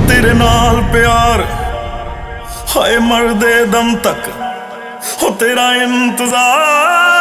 तेरे नाल प्यार हाय मरदे दम तक हो तेरा इंतजार।